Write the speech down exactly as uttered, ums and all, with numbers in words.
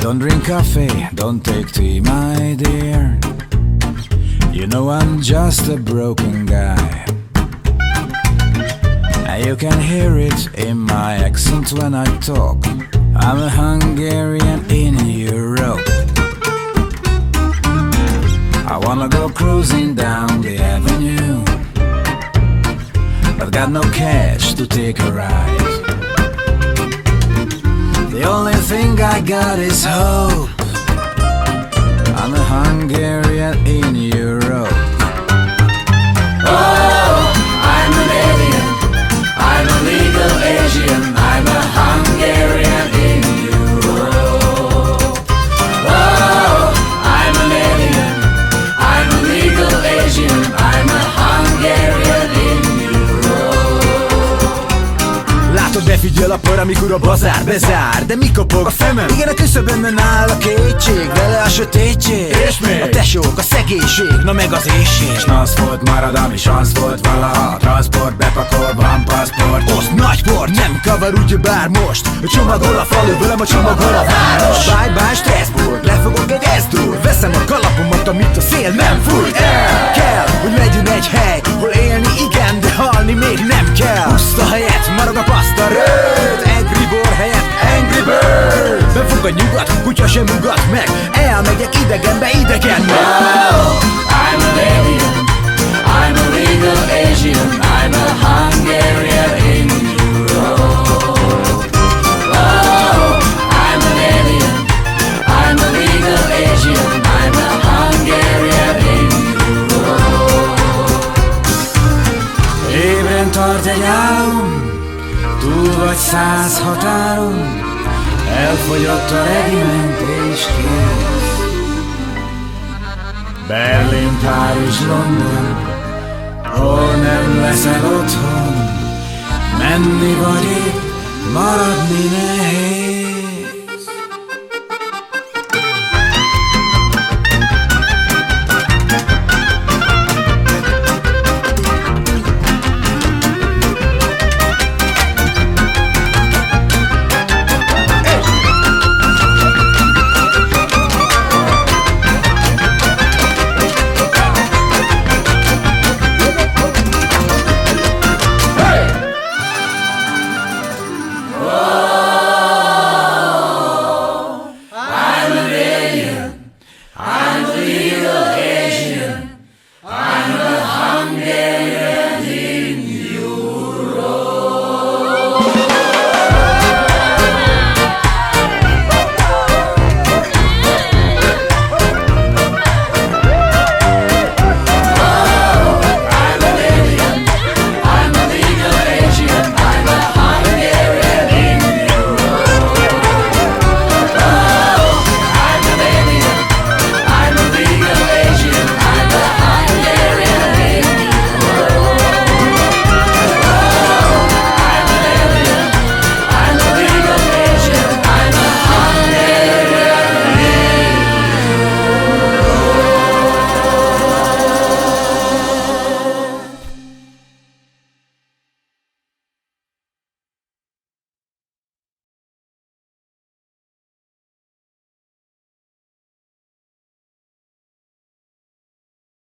Don't drink coffee, don't take tea, my dear. You know I'm just a broken guy. And you can hear it in my accent when I talk. I'm a Hungarian in Europe. I wanna go cruising down the avenue, but got no cash to take a ride. The only thing I got is hope. I'm a Hungarian in Europe. Oh, I'm an alien, I'm a legal Asian, I'm a Hungarian in Europe. Oh, I'm an alien, I'm a legal Asian, I'm a Hungarian in Europe. Látod, befigyel a par, amikor a bazár bezár. De mi kopog a szemem? Igen, a küszöbömön áll a kétség, vele a sötétség. És még? A tesók, a szegénység, na meg az éjség. S nasz volt marad, ami sansz volt valaha. Transport bepakol, van paszport. Oszt nagy port, nem kavar ugyebár most. Csomagol a falu, velem a csomagol a város. Bye bye Strasbourg, lefogok egy esztúr. Veszem a kalapomat, amit a szél nem fújt el. Kell, hogy legyen egy hely, hol élni igen, de halni még nem kell. Puszta helyett marad a paszta röd, Angry Bird helyett Angry Bird. Befog a nyugat, kutya sem ugat meg. Elmegyek idegenbe, idegen meg. Oh, I'm an alien, I'm a legal Asian, I'm a Hungarian in Europe. Oh, I'm an alien, I'm a legal Asian, I'm a Hungarian in Europe. Ébren tart egy álom, túl vagy száz határon. Elfogyott a regiment és kész. Berlin, Párizs, London, hol nem leszel otthon. Menni vagy itt, maradni nehéz.